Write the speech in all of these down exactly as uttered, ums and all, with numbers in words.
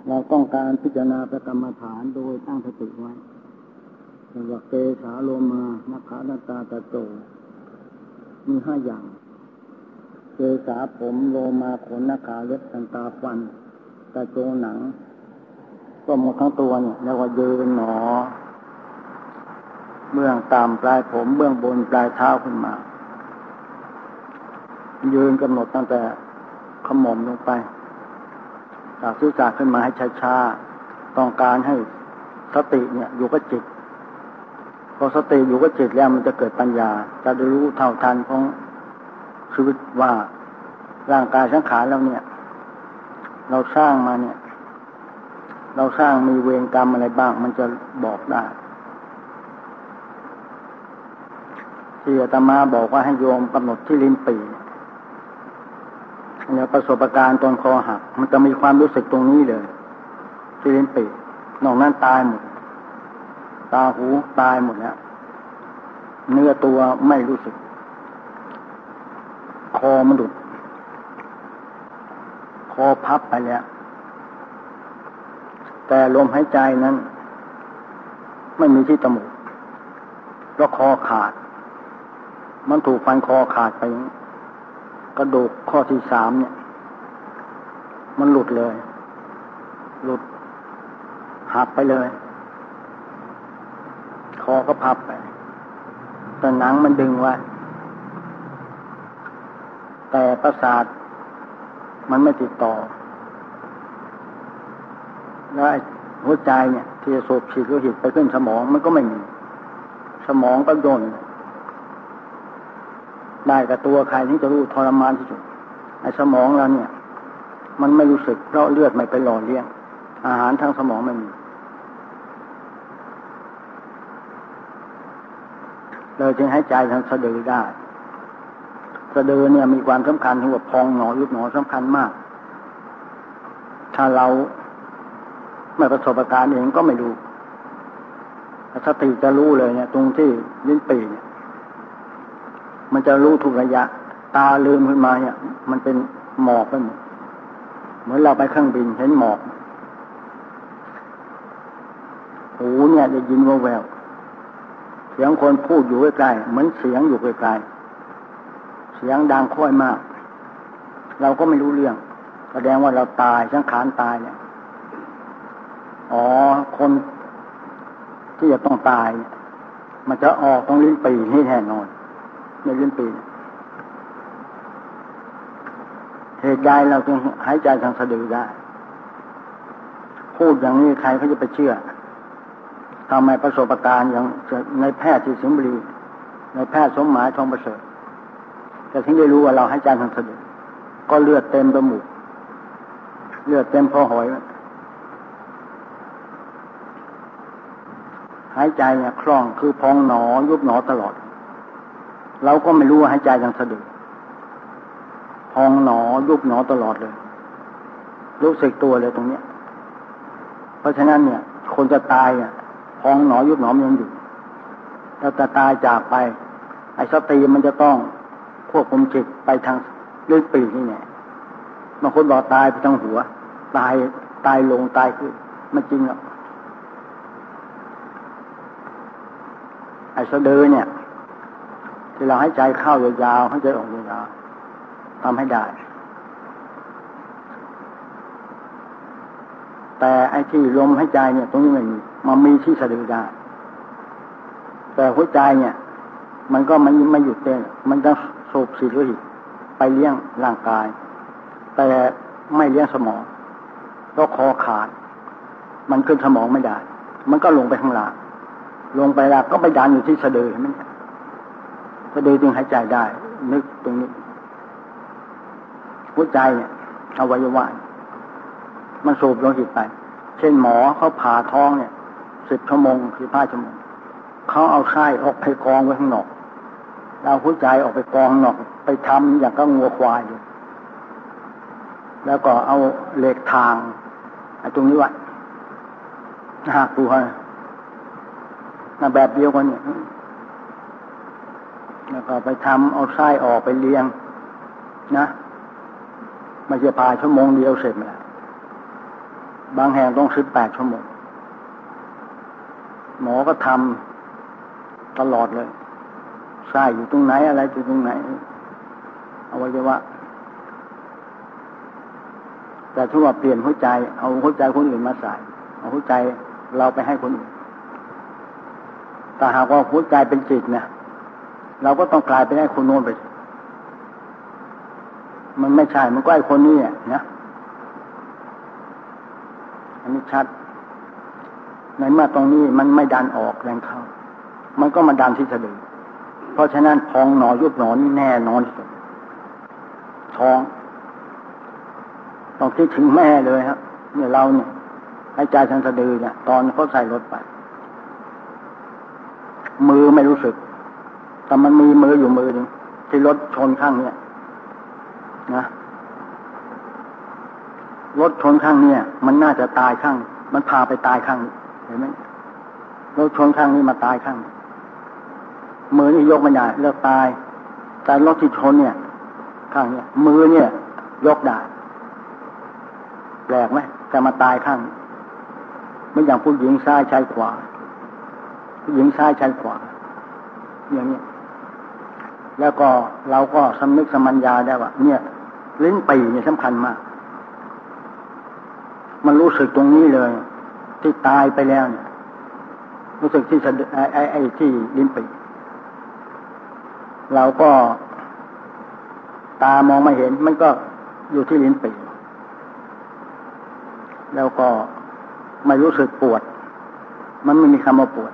เราต้องการพิจารณาพระกรรมฐานโดยตั้งสติไว้เรียกว่าเกสาโลมานัคขานัตตาตะโจมีห้าอย่างเกสาผมโลมาขนนักขาเล็บทันตาฟันตะโจหนังก็หมดทั้งตัวเนี่ยเรียกว่ายืนหนอเบื้องต่ำปลายผมเบื้องบนปลายเท้าขึ้นมายืนกำหนดตั้งแต่ขมมลงไปจากศีรษะขึ้นมาให้ช้าๆต้องการให้สติเนี่ยอยู่กับจิตพอสติอยู่กับจิตแล้วมันจะเกิดปัญญาจะได้รู้เท่าทันของชีวิตว่าร่างกายสังขารเราเนี่ยเราสร้างมาเนี่ยเราสร้างมีเวรกรรมอะไรบ้างมันจะบอกได้ที่อาตมาบอกว่าให้โยมกำหนดที่ลิ้นปี่เนี่ยประสบการณ์ตอนคอหักมันจะมีความรู้สึกตรงนี้เลยที่ลิ้นปี่นอกนั้นตายหมดตาหูตายหมดแล้วเนื้อตัวไม่รู้สึกคอมันหลุดคอพับไปแล้วแต่ลมหายใจนั้นไม่มีที่จมูกเพราะคอขาดมันถูกฟันคอขาดไปกระดูกข้อที่สามเนี่ยมันหลุดเลยหลุดหักไปเลยคอก็พับไปแต่หนังมันดึงไว้แต่ประสาทมันไม่ติดต่อแล้วหัวใจเนี่ยที่สูบฉีดโลหิตไปขึ้นสมองมันก็ไม่มีสมองก็ย่นได้กับตัวใครที่จะรู้ทรมานที่สุดไอ้สมองเราเนี่ยมันไม่รู้สึกเพราะเลือดไม่ไปหล่อเลี้ยงอาหารทางสมองไม่มีเลยจึงให้ใจทางสะดือได้สะดือเนี่ยมีความสำคัญที่ว่าพองหนอยุบหนอสำคัญมากถ้าเราไม่ประสบการณ์เองก็ไม่รู้สติจะรู้เลยเนี่ยตรงที่ลิ้นปี่เนี่ยมันจะรู้ทุกระยะตาลืมขึ้นมาเนี่ยมันเป็นหมอกไปหมดเหมือนเราไปเครื่องบินเห็นหมอกหูเนี่ยได้ยินแววๆเสียงคนพูดอยู่ใกล้ๆเหมือนเสียงอยู่ไกลๆเสียงดังค่อยมากเราก็ไม่รู้เรื่องแสดงว่าเราตายสังขารตายเนี่ยอ๋อคนที่จะต้องตายมันจะออกตรงลิ้นปี่นี่แน่นอนในลิ้นปี่เหตุใดเราจึงหายใจทางสะดือได้พูดอย่างนี้ใครเขาจะไปเชื่อทำไมประสบการณ์อย่างในแพทย์ที่สิงห์บุรีในแพทย์สมหมายทองประเสริฐจะถึงได้รู้ว่าเราหายใจทางสะดือก็เลือดเต็มจมูกเลือดเต็มคอหอยหายใจเนี่ยคล่องคือพองหนอยุบหนอตลอดเราก็ไม่รู้ว่าหายใจทางสะดือพองหนอยุบหนอตลอดเลยรู้สึกตัวเลยตรงเนี้ยเพราะฉะนั้นเนี่ยคนจะตายอ่ะพองหนอยุบหนอมันยังอยู่แล้วจะตายจากไปไอ้สติมันจะต้องควบคุมจิตไปทางลิ้นปี่นี่แหละบางคนบอกตายไปทางหัวตายตายลงตายขึ้นไม่จริงหรอกไอ้สะดือเนี่ยที่เราให้ใจเข้ายาวๆให้ใจออกยาวๆทำให้ได้แต่ไอ้ที่ลมให้ใจเนี่ยตรงนี้ไม่มีมันมีที่สะดือได้แต่หัวใจเนี่ยมันก็มันไม่หยุดเต้นมันต้องสูบฉีดโลหิตไปเลี้ยงร่างกายแต่ไม่เลี้ยงสมองเพราะคอขาดมันขึ้นสมองไม่ได้มันก็ลงไปข้างล่างลงไปแล้วก็ไปดันอยู่ที่สะดือเห็นไหมสะดือจึงหายใจได้นึกตรงนี้หัวใจเนี่ยอวัยวะมันสูบโลหิตไปเช่นหมอเขาผ่าท้องเนี่ยสิบชั่วโมงสิบห้าชั่วโมงเขาเอาไส้ออกไปกองไว้ข้างนอกเอาหัวใจออกไปกองข้างนอกไปทำอย่างก็งัวควายเลยแล้วก็เอาเหล็กทางไอ้ตรงนี้ไว้หักดูฮะน่ะแบบเดียวกันเนี่ยแล้วก็ไปทำเอาไส้ออกไปเลี้ยงนะไม่ใช่ผ่าชั่วโมงเดียวเสร็จแล้วบางแห่งต้องสิบแปดชั่วโมงหมอก็ทำตลอดเลยไส้อยู่ตรงไหนอะไรอยู่ตรงไหนอวัยวะแต่ถ้าว่าเปลี่ยนหัวใจเอาหัวใจคนอื่นมาใส่เอาหัวใจเราไปให้คนอื่นแต่หากว่าหัวใจเป็นจิตเนี่ยเราก็ต้องกลายไปให้คนโน้นไปมันไม่ใช่มันก็ไอ้คนนี้เนี่ยนะอันนี้ชัดในเมื่อตรงนี้มันไม่ดันออกแรงเข้ามันก็มาดันที่สะดือเพราะฉะนั้นพองหนอยุบหนอนี่แน่นอนที่สุดท้องต้องคิดถึงแม่เลยครับเนี่ยเราเนี่ยให้ใจทางสะดือเนี่ยตอนเขาใส่รถไปมือไม่รู้สึกแต่มันมีมืออยู่มือหนึ่งที่รถชนข้างเนี่ยนะรถชนข้างเนี่ยมันน่าจะตายข้างมันพาไปตายข้างเห็นไหมรถชนข้างนี้มาตายข้างมือนี่ยกไม่ได้เลิกตายแต่รถที่ชนเนี่ยข้างเนี่ยมือเนี่ยยกได้แปลกไหมแต่มาตายข้างไม่อย่างผู้หญิงซ้ายชายขวาผู้หญิงซ้ายชายขวาอย่างนี้แล้วก็เราก็สำนึกสมัญญาได้ว่าเนี่ยลิ้นปี่เนี่ยสำคัญมากมันรู้สึกตรงนี้เลยที่ตายไปแล้วเนี่ยรู้สึกที่ไอ้ไอ้ไอ้ที่ลิ้นปี่เราก็ตามองไม่เห็นมันก็อยู่ที่ลิ้นปี่แล้วก็ไม่รู้สึกปวดมันไม่มีคำว่าปวด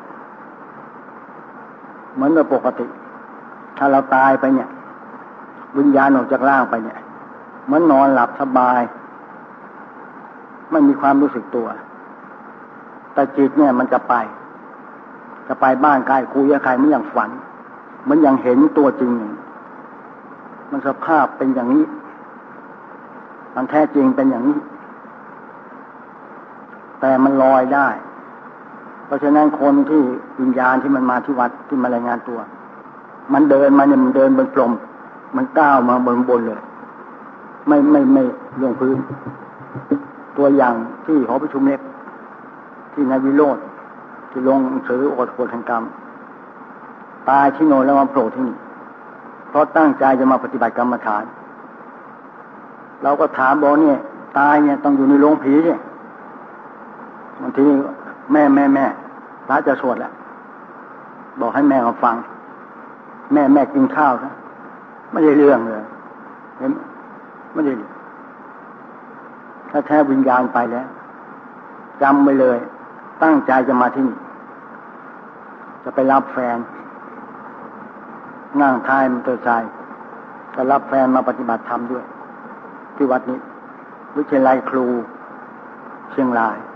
เหมือนโดยปกติถ้าเราตายไปเนี่ยวิญญาณออกจากร่างไปเนี่ยเหมือนนอนหลับสบายไม่มีความรู้สึกตัวแต่จิตเนี่ยมันจะไปจะไปบ้านใครคุยกับใครมันอย่างฝันมันอย่างเห็นตัวจริงมันสภาพเป็นอย่างนี้มันแท้จริงเป็นอย่างนี้แต่มันลอยได้เพราะฉะนั้นคนที่วิญญาณที่มันมาที่วัดที่มารายงานตัวมันเดินมาเนี่ยมันเดินบนพรมมันก้าวมาบนบนเลยไม่ไม่ไม่ลงพื้นตัวอย่างที่หอประชุมเล็กที่นายวิโรจน์ที่ลงหนังสือโอษฐ์ผลแห่งกรรมตายที่โน่นแล้วมาโผล่ที่นี่เพราะตั้งใจจะมาปฏิบัติกรรมฐานเราก็ถามบอกเนี่ยตายเนี่ยต้องอยู่ในโรงผีเนี่ยบางทีแม่แม่แม่พระจะสวดแหละบอกให้แม่เขาฟังแม่แม่กินข้าวนะไม่ได้เรื่องเลยเห็นไม่ได้ถ้าแท้วิญญาณไปแล้วจำไว้เลยตั้งใจจะมาที่นี่จะไปรับแฟนนั่งท้ายมอเตอร์ไซค์จะรับแฟนมาปฏิบัติธรรมด้วยที่วัดนี้วิทยาลัยครูเชียงราย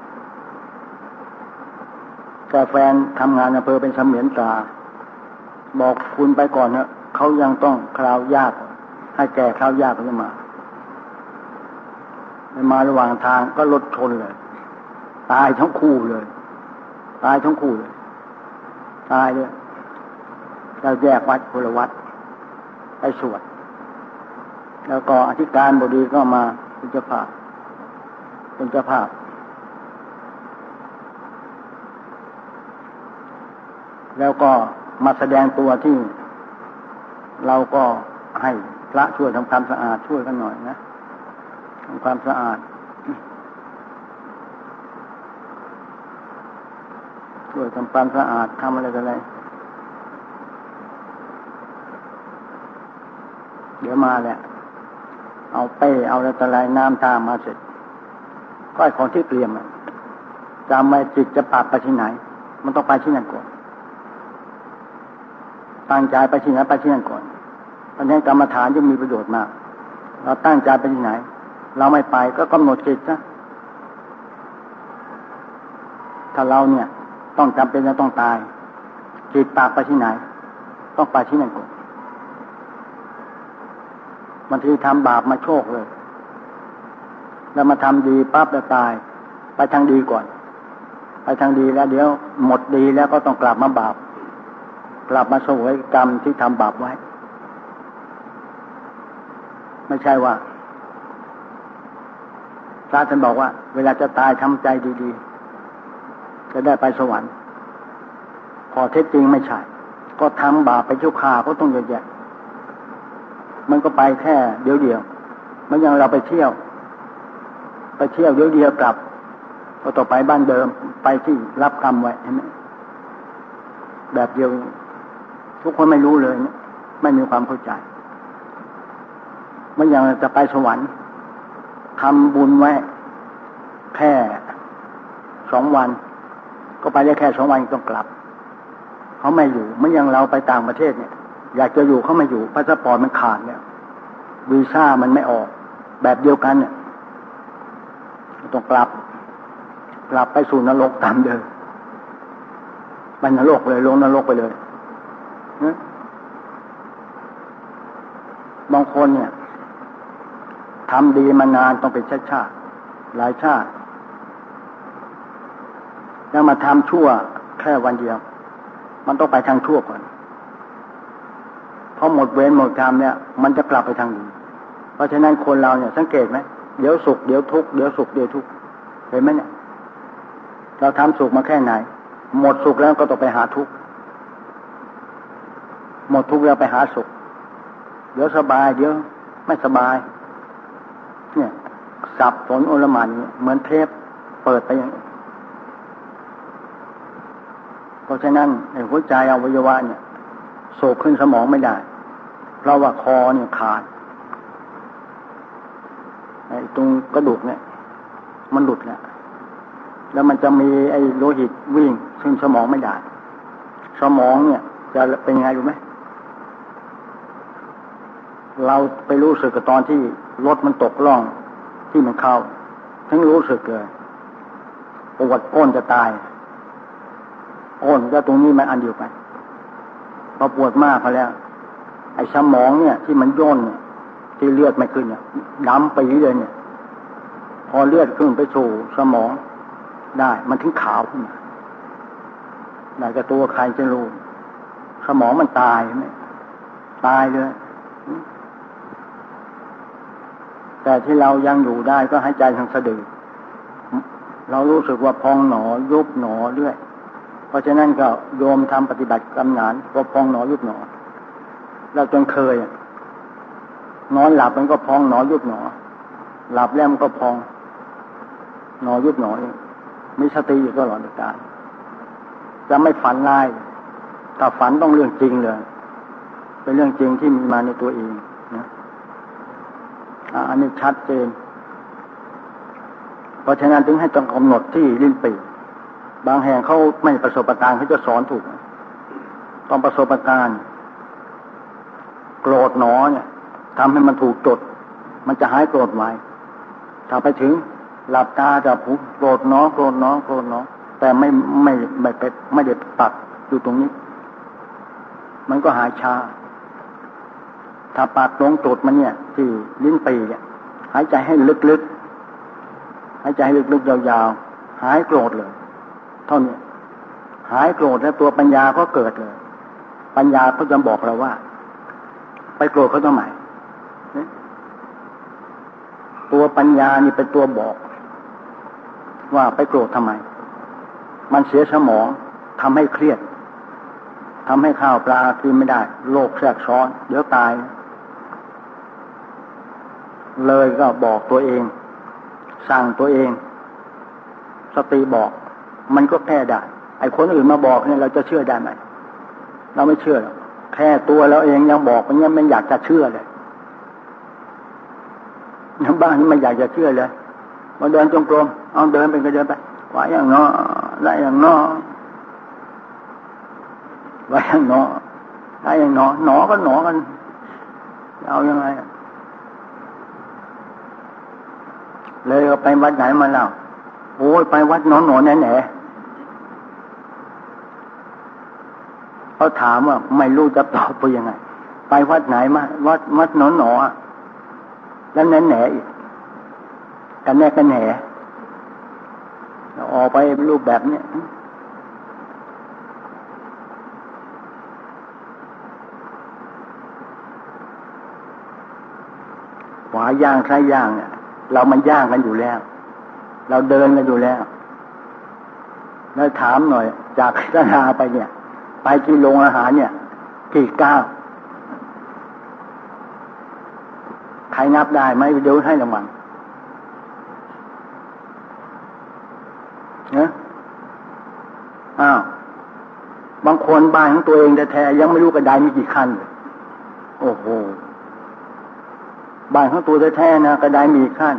แต่แฟนทำงานอำเภอเป็นเสมียนตราบอกคุณไปก่อนเนอะเขายังต้องคราวยากให้แก่คราวยากขึ้นมามาระหว่างทางก็รถชนเลยตายทั้งคู่เลยตายทั้งคู่เลยตายเลยเราแยกวัดคนละวัดไปสวดแล้วก็อธิการบดีก็มาเป็นเจ้าภาพเป็นเจ้าภาพแล้วก็มาแสดงตัวที่เราก็ให้พระช่วยทำความสะอาดช่วยกันหน่อยนะทำความสะอาดช่วยทำความสะอาดทำอะไรกันอะไรเดี๋ยวมาแหละเอาเป้เอาอะไรต่ออะไรน้ำตามมาเสร็จก็ไอ้ของที่เตรียมจำไว้จิตจะปักไปที่ไหนมันต้องไปที่นั่นก่อนตั้งใจไปที่ไหนไปที่นั่นก่อนเพราะฉะนั้นกรรมฐานจะมีประโยชน์มากเราตั้งใจไปที่ไหนเราไม่ไปก็กำหนดจิตนะถ้าเราเนี่ยต้องจำเป็นจะต้องตายจิตปากไปที่ไหนต้องไปที่นั่นก่อนบางทีทำบาปมาโชคเลยแล้วมาทำดีปั๊บแล้วตายไปทางดีก่อนไปทางดีแล้วเดี๋ยวหมดดีแล้วก็ต้องกลับมาบาปกลับมาเสวยกรรมที่ทำบาปไว้ไม่ใช่ว่าสระท่านบอกว่าเวลาจะตายทำใจดีๆจะได้ไปสวรรค์พอเท็จจริงไม่ใช่ก็ทำบาปไปชั่วคราวก็ต้องเยอะแยะมันก็ไปแค่เดี๋ยวเดียวมันยังเราไปเที่ยวไปเที่ยวเดี๋ยวเดียวกลับก็ต่อไปบ้านเดิมไปที่รับกรรมไว้เห็นไหมแบบเดียวทุกคนไม่รู้เลยเนี่ยไม่มีความเข้าใจมันยังจะไปสวรรค์ทำบุญไว้แค่สองวันก็ไปได้แค่สองวันต้องกลับเขาไม่อยู่มันยังเราไปต่างประเทศเนี่ยอยากจะอยู่เขาไม่อยู่พาสปอร์ตมันขาดเนี่ยวีซ่ามันไม่ออกแบบเดียวกันเนี่ยต้องกลับกลับไปสู่นรกตามเดิมมันนรกเลยลงนรกไปเลยนะบางคนเนี่ยทำดีมานานต้องเป็นชาติชาติหลายชาติแล้วมาทำชั่วแค่วันเดียวมันต้องไปทางชั่วก่อนพอหมดเวรหมดกรรมเนี่ยมันจะกลับไปทางดีเพราะฉะนั้นคนเราเนี่ยสังเกตไหมเดี๋ยวสุขเดี๋ยวทุกข์เดี๋ยวสุขเดี๋ยวทุกข์เห็นไหมเนี่ยเราทำสุขมาแค่ไหนหมดสุขแล้วก็ต้องไปหาทุกข์หมดทุกข์แล้วไปหาสุขเดี๋ยวสบายเดี๋ยวไม่สบายเนี่ยสับสนโอลหม่านเหมือนเทปเปิดไปอย่างนี้เพราะฉะนั้นในหัวใจอวัยวะเนี่ยโศกขึ้นสมองไม่ได้เพราะว่าคอเนี่ยขาดไอ้ตรงกระดูกเนี่ยมันหลุดเนี่ยแล้วมันจะมีไอ้โลหิตวิ่งขึ้นสมองไม่ได้สมองเนี่ยจะเป็นไงรู้ไหมเราไปรู้สึกกับตอนที่รถมันตกล่องที่มันเข้าทั้งรู้สึกเลยปวดก้นจะตายก้นก็ตรงนี้มันอันเดียวกันพอปวดมากพอแล้วไอ้สมองเนี่ยที่มันย่นเนี่ยที่เลือดไม่ขึ้นเนี่ยดำปีเลยเนี่ยพอเลือดขึ้นไปสู่สมองได้มันถึงขาวขึ้นมาได้กับตัวใครจะรู้สมองมันตายไหมตายเลยแต่ที่เรายังอยู่ได้ก็หายใจทางสะดือเรารู้สึกว่าพองหนอยุบหนอเรื่อยเพราะฉะนั้นก็โยมทำปฏิบัติกรรมฐานก็พองหนอยุบหนอเราจนเคยนอนหลับมันก็พองหนอยุบหนอหลับแล้วมันก็พองหนอยุบหนอเองมีสติอยู่ตลอดเวลาจะไม่ฝันร้ายถ้าฝันต้องเรื่องจริงเลยเป็นเรื่องจริงที่มีมาในตัวเองนะอันนี้ชัดเจนเพราะฉะนั้นถึงให้ต้องกำหนดที่ลิ้นปี่บางแห่งเขาไม่ประสบการณ์เขาจะสอนถูกต้องประสบการณ์โกรธหนอเนี่ยทำให้มันถูกจดมันจะหายโกรธไว้ถ้าไปถึงหลับตาจะผูกโกรธหนอโกรธหนอโกรธหนอแต่ไม่ไม่ไม่ไปไม่ได้ปักอยู่ตรงนี้มันก็หายชาถ้าปักลงจดมันเนี่ยที่ลิ้นปี่เนี่ยหายใจให้ลึกๆหายใจให้ลึกๆยาวๆหายโกรธเลยเท่านี้หายโกรธแล้วตัวปัญญาก็เกิดเลยปัญญาก็จะบอกเราว่าไปโกรธเขาทำไมตัวปัญญานี่เป็นตัวบอกว่าไปโกรธทำไมมันเสียสมองทำให้เครียดทำให้ข้าวปลากินไม่ได้โรคแทรกซ้อนเดี๋ยวตายเลยก็บอกตัวเองสั่งตัวเองสติบอกมันก็แก้ได้ไอ้คนอื่นมาบอกเนี่ยเราจะเชื่อได้ไหมเราไม่เชื่อหรอกแค่ตัวเราเองยังบอกมันยังไม่อยากจะเชื่อเลยยังบ้านนี้ไม่อยากจะเชื่อเลยมาเดินจงกรมเอาเดินไปก็เดินไปว่าอย่างน้อได้อย่างน้อว่าอย่างน้อได้อย่างน้อหนอก็หนอกันเอายังไงเลยไปวัดไหนมาแล้วโอ้ยไปวัดหนอหนอแหน่แหน่เขาถามว่าไม่รู้จะตอบไปยังไงไปวัดไหนมาวัดวัดหนอหนอแล้วแหน่แหน่อีกกันแน่กันแหน่ออกไปรูปแบบนี้ขวาย่างซ้ายย่างเนี่ยเรามันย่างกันอยู่แล้วเราเดินกันอยู่แล้วแล้วถามหน่อยจากสนาไปเนี่ยไปที่โรงอาหารเนี่ยกี่ก้าวใครนับได้ไหมเดี๋ยวให้รางวัลเนอะอ้าวบางคนบ้านของตัวเองแท้ๆยังไม่รู้กระไดมีกี่ขั้นเลยโอ้โหบ้านของตัวแท้ๆนะกระไดมีกี่ขั้น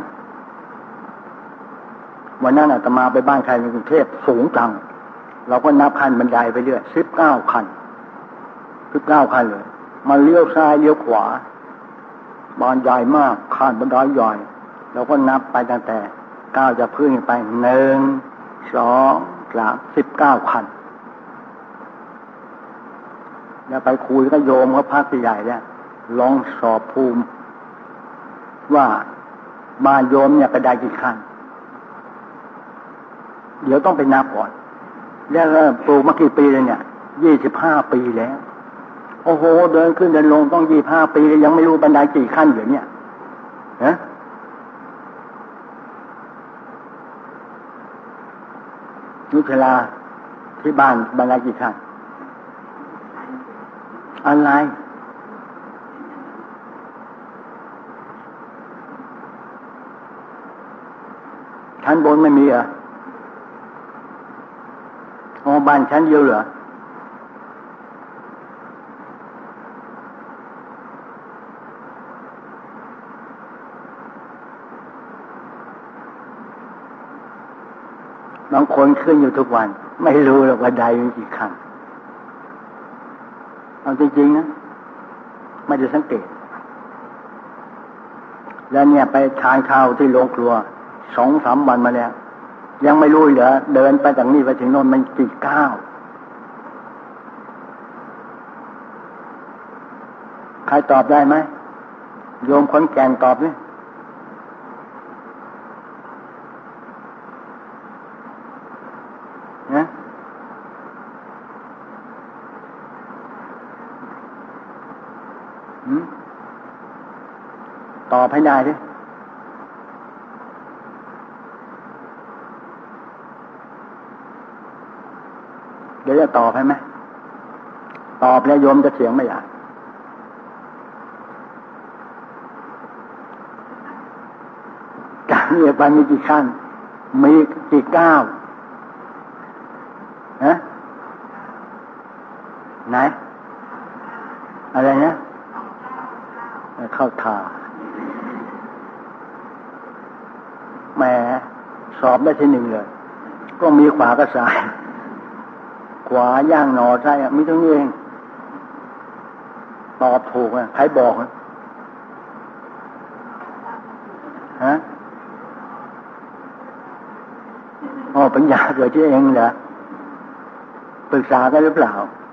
วันนั้นอาตมาไปบ้านใครในกรุงเทพสูงจังเราก็นับขั้นบันไดไปเรื่อยสิบเก้าขั้นสิบเก้าขั้นเลยมาเลี้ยวซ้ายเลี้ยวขวาบ้านใหญ่มากขั้นบันไดใหญ่เราก็นับไปตั้งแต่ก้าวจากพื้นไปหนึ่งสองสามสิบเก้าขั้นแล้วไปคุยก็โยมก็พักใหญ่เนี่ยลองสอบภูมิว่าบ้านโยมเนี่ยกระไดกี่ขั้นเดี๋ยวต้องไปนับก่อนแล้วปลูกมากี่ปีเลยเนี่ยยี่สิบห้าปีแล้วโอ้โหเดินขึ้นเดินลงต้องยี่สิบห้าปียังไม่รู้บันไดกี่ขั้นอยู่เนี่ยฮะนุชลาที่บ้านบันไดกี่ขั้นอะไรชั้นบนไม่มีเหรออ๋อบ้านชั้นเดียวเหรอบางคนขึ้นอยู่ทุกวันไม่รู้หรอกว่าใดมีกี่ขั้นเอาจริงๆนะไม่ได้สังเกตแล้วเนี่ยไปทานข้าวที่โรงครัวสองสามวันมาแล้วยังไม่รู้เหรอเดินไปจากนี่ไปถึงโน่นมันกี่ก้าวใครตอบได้ไหมโยมคนแก่นตอบดินะหืมตอบให้ได้ดิเดี๋ยวจะตอบให้ไหมตอบแล้วโยมจะเถียงไม่อยากการเรียกว่ามีกี่ขั้นมีกี่ก้าวฮะไหนอะไรนะเข้าท่าแหมสอบได้ที่หนึ่งเลยก็มีขวากับซ้ายขวาย่างหนอซ้ายมีตรงนี้เองตอบถูกอ่ะใครบอกฮะฮะอ๋อปัญญาเกิดที่เองเหรอปรึกษากันหรือเปล่า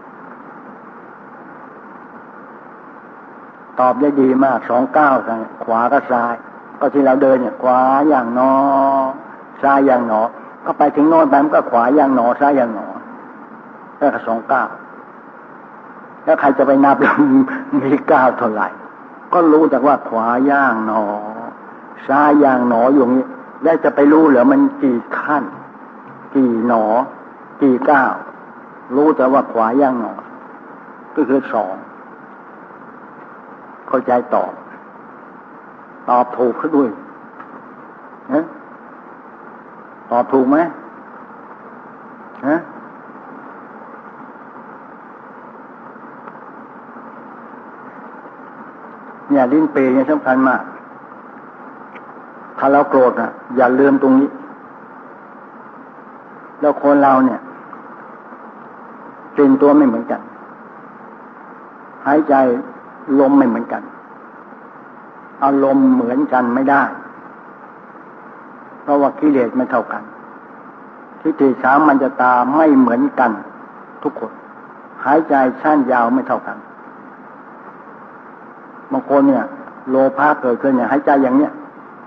ตอบได้ดีมากสองเก้าทางขวากับซ้ายก็ที่เราเดินเนี่ยขวาอย่างหนอซ้ายอย่างหนอก็ไปถึงโน่นไปมันก็ขวาอย่างหนอซ้ายอย่างหนอแค่สองเก้าแล้วใครจะไปนับมีเก้าเท่าไหร่ก็รู้แต่ว่าขวาย่างหนอซ้ายย่างหนออยู่นี้แล้วจะไปรู้เหรอมันกี่ขั้นกี่หนอกี่ก้าวรู้แต่ว่าขวาย่างหนอก็คือสองเข้าใจตอบตอบถูกเขาด้วยฮะตอบถูกไหมฮะเนี่ยลิ้นปีเนี่ยสำคัญมากถ้าเราโกรธอ่ะอย่าลืมตรงนี้แล้วคนเราเนี่ยเป็นตัวไม่เหมือนกันหายใจลมไม่เหมือนกันอารมณ์เหมือนกันไม่ได้เพราะว่ากิเลสไม่เท่ากันทิฏฐิสามัญญตาไม่เหมือนกันทุกคนหายใจสั้นยาวไม่เท่ากันบางคนเนี่ยโลภะเกิดขึ้นเนี่ยหายใจอย่างเนี้ย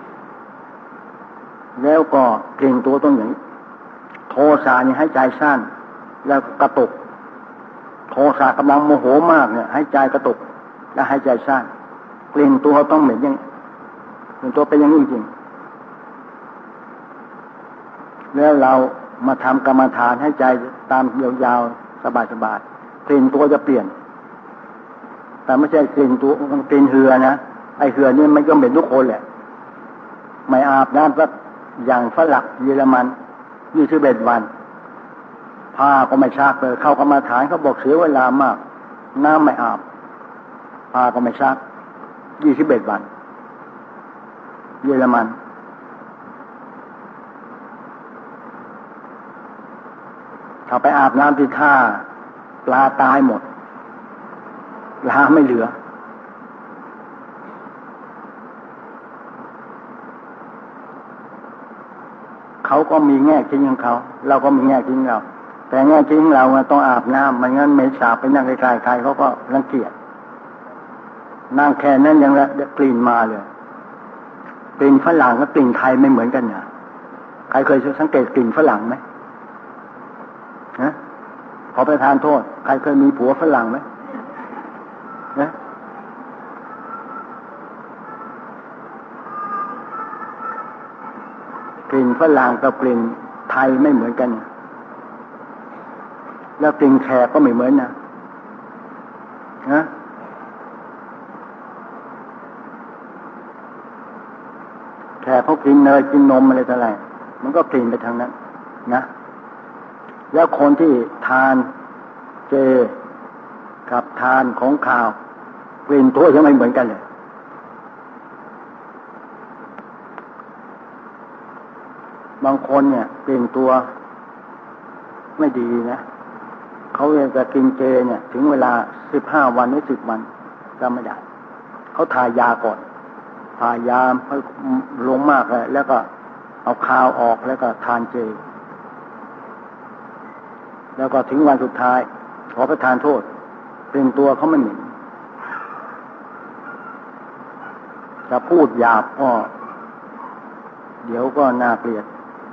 แล้วก็เกร็งตัวตรงอย่างนี้โทสะเนี่ยหายใจสั้นแล้วกระตุกโทสะกำลังโมโหมากเนี่ยหายใจกระตุกแล้วหายใจสั้นเกร็งตัวต้องเหมือนอย่างนี้เกร็งตัวเป็นอย่างนี้จริงแล้วเรามาทำกรรมฐานให้ใจตามยาวๆสบายๆกลิ่นตัวจะเปลี่ยนแต่ไม่ใช่กลิ่นตัวมันกลิ่นเหือนะไอเหือนี่มันก็เหม็นทุกคนแหละไม่อาบน้ำสักอย่างฝรั่งเยอรมันยี่สิบเอ็ดวันผ้าก็ไม่ซักเลยเข้ากรรมฐานเขาบอกเสียเวลามากน้ำไม่อาบผ้าก็ไม่ซักยี่สิบเอ็ดวันเยอรมันถ้าไปอาบน้ำที่ท่าปลาตายหมดปลาไม่เหลือเขาก็มีแง่คิดของเขาเราก็มีแง่คิดของเราแต่แง่คิดของเราต้องอาบน้ำไม่งั้นไม่สาบไปนั่งไกลๆใครเขาก็รังเกียจนั่งแค่นั้นยังละกลิ่นมาเลยกลิ่นฝรั่งกับกลิ่นไทยไม่เหมือนกันนะใครเคยสังเกตกลิ่นฝรั่งไหมนะขอประทานโทษใครเคยมีผัวฝรั่งไหมนะกลิ่นฝรั่งกับกลิ่นไทยไม่เหมือนกันแล้วกลิ่นแขกก็ไม่เหมือนนะนะแขกเขากินเนยกินนมอะไรต่ออะไรมันก็กลิ่นไปทางนั้นนะแล้วคนที่ทานเจกับทานของข้าวกลิ่นตัวยังไม่เหมือนกันเลยบางคนเนี่ยกลิ่นตัวไม่ดีนะเขาจะกินเจเนี่ยถึงเวลาสิบห้าวันหรือสิบวันจำไม่ได้เขาทายาก่อนทายาให้ลงมากเลยแล้วก็เอาข้าวออกแล้วก็ทานเจแล้วก็ถึงวันสุดท้ายขอประทานโทษเป็นตัวเขาไม่เหม็นจะพูดหยาบก็เดี๋ยวก็น่าเกลียด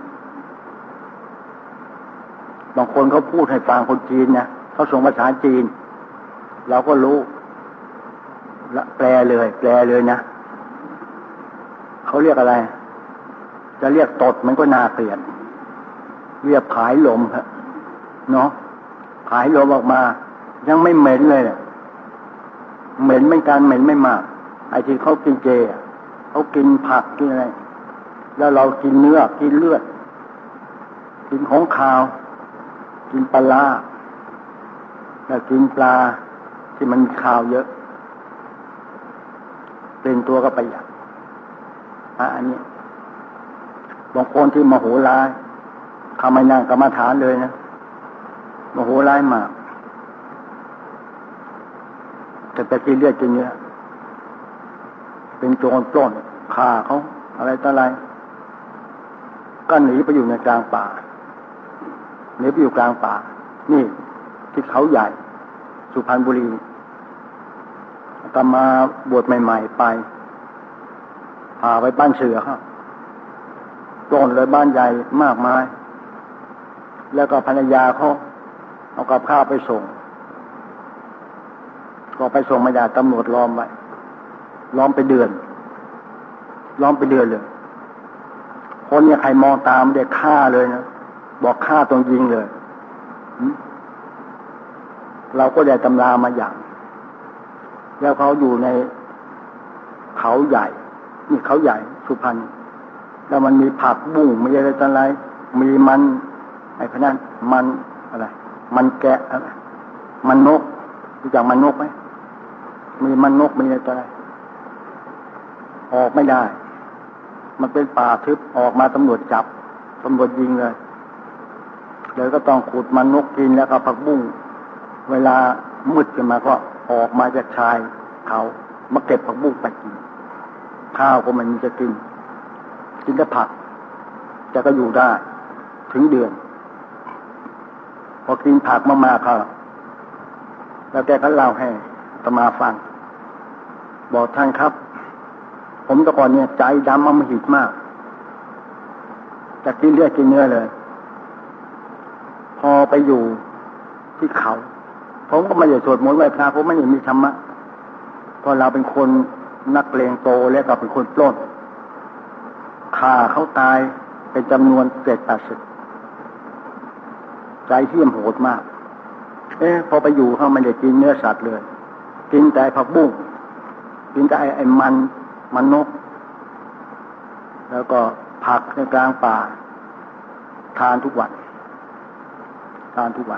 บางคนเขาพูดให้ฟังคนจีนนะเขาส่งภาษาจีนเราก็รู้และแปลเลยแปลเลยนะเขาเรียกอะไรจะเรียกตดมันก็น่าเกลียดเรียกผายลมฮะเนาะผายลมออกมายังไม่เหม็นเลยเหม็นไม่การเหม็นไม่มากไอ้ที่เขากินเจเขากินผักกินอะไรแล้วเรากินเนื้อกินเลือดกินของคาวกินปลาแล้วกินปลาที่มันคาวเยอะเป็นตัวก็ประหยัดอันนี้บางคนที่มโหฬารทำไม่นั่งกรรมฐานเลยนะมโหฬารมากแต่ไปกินเลือดกินเนื้อเป็นโจรปล้นฆ่าเขาอะไรต่ออะไรก็หนีไปอยู่ในกลางป่าหนีไปอยู่กลางป่านี่ที่เขาใหญ่สุพรรณบุรีตามมาบวชใหม่ๆไปพาไปบ้านเสือครับปล้นเลยบ้านใหญ่มากมายแล้วก็ภรรยาเขาเอากับข้าวไปส่งก็ไปส่งไม่ได้ตำรวจล้อมไว้ล้อมไปเดือนล้อมไปเดือนเลยคนเนี่ยใครมองตามเด็กฆ่าเลยนะบอกฆ่าตรงยิงเลยเราก็ได้ตำรามาอย่างแล้วเขาอยู่ในเขาใหญ่นี่เขาใหญ่สุพรรณแล้วมันมีผักบุ้งมีอะไรต่ออะไรมีมันไอ้พนันมันอะไรมันแกะอะไรมันนกรู้จักมันนกไหมมีมันนกมีอะไรต่ออะไรออกไม่ได้มันเป็นป่าทึบออกมาตำรวจจับตำรวจยิงเลยเลยก็ต้องขุดมันนกกินแล้วก็ผักบุ้งเวลามืดขึ้นมาก็ออกมาจากชายเขามาเก็บผักบุ้งไปกินข้าวก็มันจะกินกินแต่ผักจะก็อยู่ได้ถึงเดือนพอกินผักมากๆเขาแล้วแกก็เล่าให้อาตมาฟังบอกท่านครับผมแต่ก่อนเนี่ยใจดำอำมหิตมากจะกินเลือดกินเนื้อเลยพอไปอยู่ที่เขาผมก็ไม่ได้สวดมนต์ไหว้พระผมไม่ได้มีธรรมะเพราะเราเป็นคนนักเลงโตและก็เป็นคนปล้นฆ่าเขาตายเป็นจำนวนเจ็ดแปดสิบใจเหี้ยมโหดมากเอ๊ะพอไปอยู่เขาไม่ได้กินเนื้อสัตว์เลยกินแต่ผักบุ้งกินแต่ไอ้มันมันนกแล้วก็ผักในกลางป่าทานทุกวันทานทุกวัน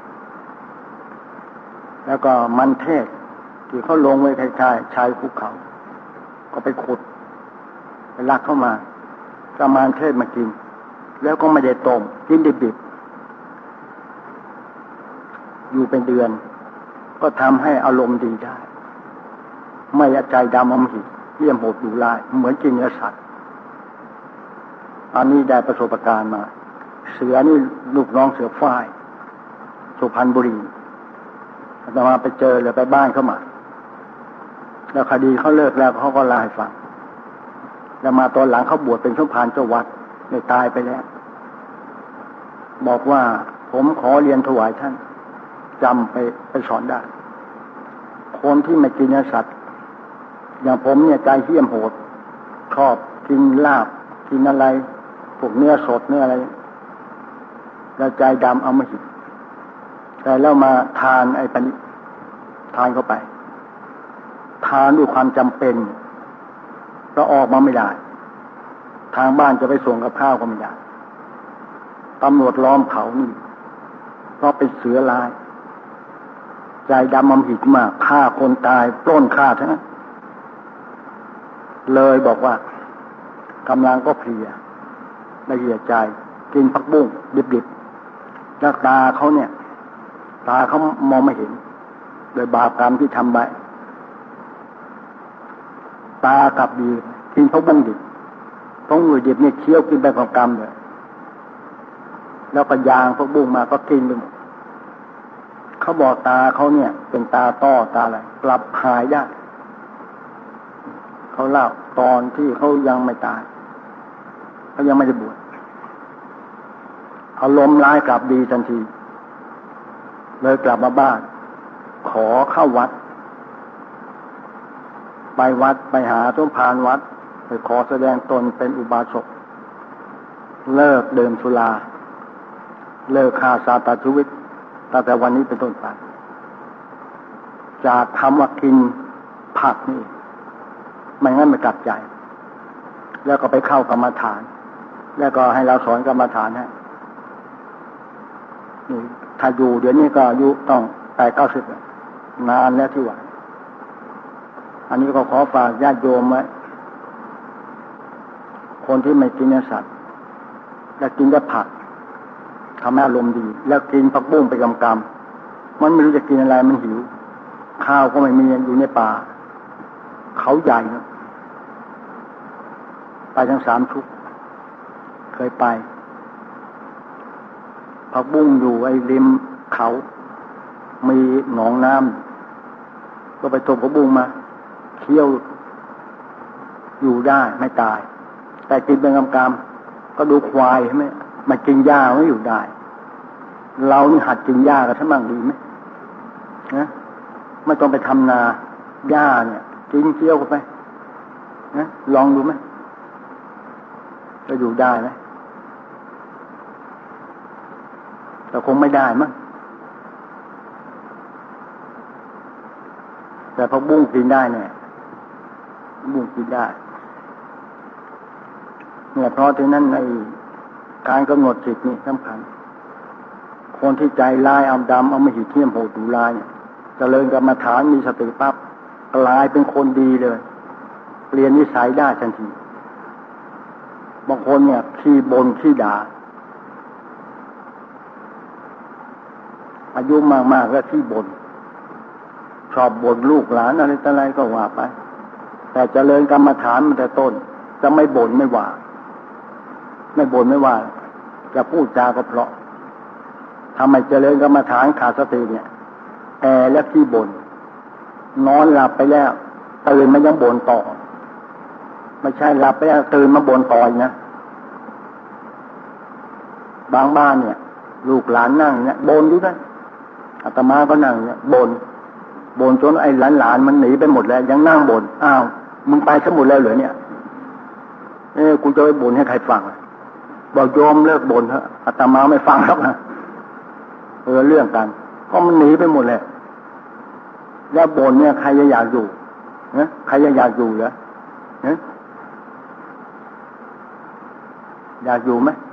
แล้วก็มันเทศที่เขาลงไว้คล้ายๆชายภูเขาก็ไปขุดไปลักเข้ามาก็มันเทศมากินแล้วก็ไม่ได้ต้มกินดิบๆอยู่เป็นเดือนก็ทำให้อารมณ์ดีได้ไม่ใจดำอมหิตเยี่ยมโหดดุร้ายเหมือนกินเนื้อสัตว์อันนี้ได้ประสบการณ์มาเสือนี่ลูกน้องเสือฝ้ายสุพรรณบุรีอาตมาไปเจอเลยไปบ้านเขามาแล้วคดีเขาเลิกแล้วเขาก็เล่าให้ฟังแล้วมาตอนหลังเขาบวชเป็นสมภารเจ้าวัดเนี่ยตายไปแล้วบอกว่าผมขอเรียนถวายท่านจำไปไปสอนได้คนที่ไม่กินเนื้อสัตว์อย่างผมเนี่ยใจเหี้ยมโหดชอบกินลาบกินอะไรพวกเนื้อสดเนื้ออะไรแล้วใจดำเอามาหิดแต่แล้วมาทานไอ้ปนิทานเข้าไปทานด้วยความจำเป็นเราออกมาไม่ได้ทางบ้านจะไปส่งกับข้าวก็ไม่ได้ตำรวจล้อมเขานี่เพราะเป็นเสือลายใจดำอำหิตมากฆ่าคนตายปล้นฆ่าทั้งนั้นเลยบอกว่ากำลังก็เพลียละเอียดใจกินผักบุ้งดิบๆแล้วตาเขาเนี่ยตาเขามองไม่เห็นโดยบาปกรรมที่ทำไปตากลับดีกินผักบุ้งดิบผักบุ้งดิบเนี่ยเคี้ยวกินไปกับกรรมเลยแล้วก็ยางผักบุ้งมาก็กินไปหมดเขาบอกตาเขาเนี่ยเป็นตาต้อตาอะไรกลับหายได้เขาเล่าตอนที่เขายังไม่ตายเขายังไม่ได้บวชอารมณ์ร้ายกลับดีทันทีเลยกลับมาบ้านขอเข้าวัดไปวัดไปหาสมภารวัดไปขอแสดงตนเป็นอุบาสกเลิกดื่มสุราเลิกฆ่าสัตว์ชีวิตตั้งแต่วันนี้เป็นต้นไปจากคำว่ากินผักนี่ไม่งั้นไม่กลับใจแล้วก็ไปเข้ากรรมฐานแล้วก็ให้เราสอนกรรมฐานให้นี่ถ้าอยู่เดี๋ยวนี้ก็อายุต้องแปดเก้าสิบนานแล้วที่ว่าอันนี้ก็ขอฝากญาติโยมไว้คนที่ไม่กินเนื้อสัตว์และกินแต่ผักทำให้อารมณ์ดีแล้วกินผักบุ้งไปกำกำมันไม่รู้จะกินอะไรมันหิวข้าวก็ไม่มีอยู่ในป่าเขาใหญ่นะไปทั้งสามชุกเคยไปผักบุ้งอยู่ไอ้ริมเขามีหนองน้ำก็ไปตบผักบุ้งมาเคี้ยวอยู่ได้ไม่ตายแต่กินเป็นกำกำก็ดูควายใช่ไหมมันกินหญ้าไม่อยู่ได้เรานี่หัดกินหญ้ากันทั้งบ้างดีไหมนะไม่ต้องไปทำนาหญ้าเนี่ยกินเคี้ยวเข้าไปนะลองดูไหมจะอยู่ได้ไหมแต่คงไม่ได้มั้งแต่พอบุ้งกินได้เนี่ยบุ้งกินได้เนี่ยเพราะฉะนั้นในการกำหนดจิตนี่สำคัญคนที่ใจร้ายเอาดำเอาไม่หิดเหี้ยมโหดดุร้ายเนี่ยเจริญกรรมฐานมีสติปั๊บกลายเป็นคนดีเลยเปลี่ยนนิสัยได้ทันทีบางคนเนี่ยขี้บ่นขี้ด่าอายุมากๆแล้วขี้บ่นชอบบ่นลูกหลานอะไรต่ออะไรก็ว่าไปแต่เจริญกรรมฐานมันแต่ต้นจะไม่บ่นไม่ว่าไม่บ่นไม่ว่าจะพูดจาก็เพราะทำไมเจริญกรรมฐานขาดสติเนี่ยแอและขี้บ่นนอนหลับไปแล้วตื่นมันยังบ่นต่อไม่ใช่หลับไปแล้วตื่นมาบ่นต่อนะบางบ้านเนี่ยลูกหลานนั่งเนี่ยบ่นอยู่นั่นอาตมาก็นั่งเนี่ยบ่นบ่นจนไอ้หลานๆมันหนีไปหมดแล้วยังนั่งบ่นอ้าวมึงไปซะหมดแล้วเหรอเนี่ยเอ้กูจะไปบ่นให้ใครฟังบอกโยมเลิกบ่นเถอะอาตมาไม่ฟังหรอกนะเออเรื่องกันก็มันหนีไปหมดเลยแล้วบ่นเนี่ยใครจะอยากอยู่นะใครจะอยากอยู่เหรอนะอยากอยู่ไหม